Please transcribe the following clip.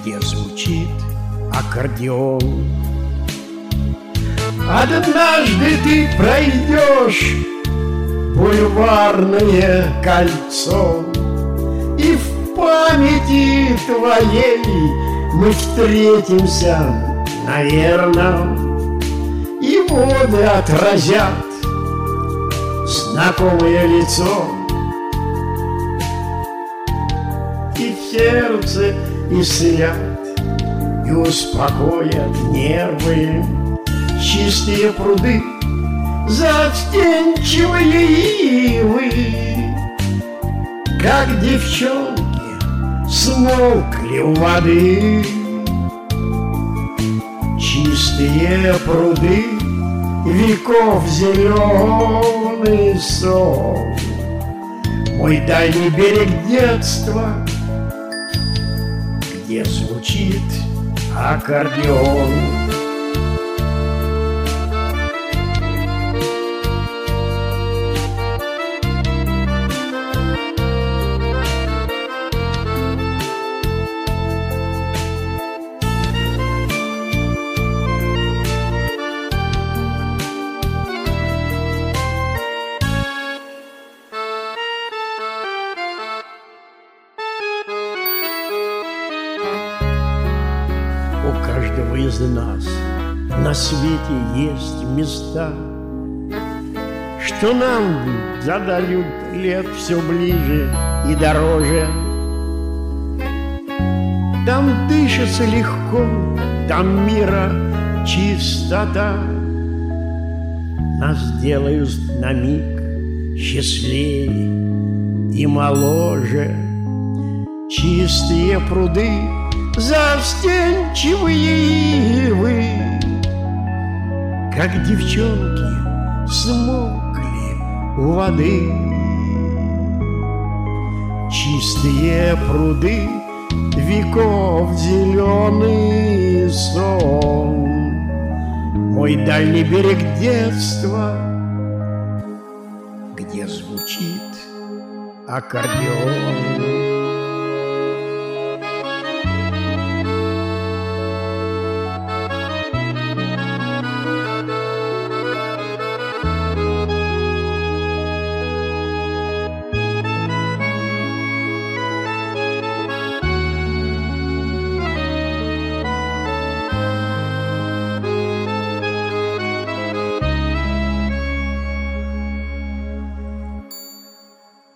где звучит аккордеон. Однажды ты пройдешь бульварное кольцо, и в памяти твоей мы встретимся, наверно, и воды отразят знакомое лицо, и в сердце исцелят и успокоят нервы чистые пруды, застенчивые ивы, как девчонки смолкли у воды. Чистые пруды, веков зеленый сон, мой дальний берег детства, где звучит аккордеон. У каждого из нас на свете есть места, что нам задают лет все ближе и дороже. Там дышится легко, там мира чистота. Нас делают на миг счастливее и моложе. Чистые пруды, застенчивые ивы, как девчонки смолкли у воды. Чистые пруды, веков зеленый сон, мой дальний берег детства, где звучит аккордеон.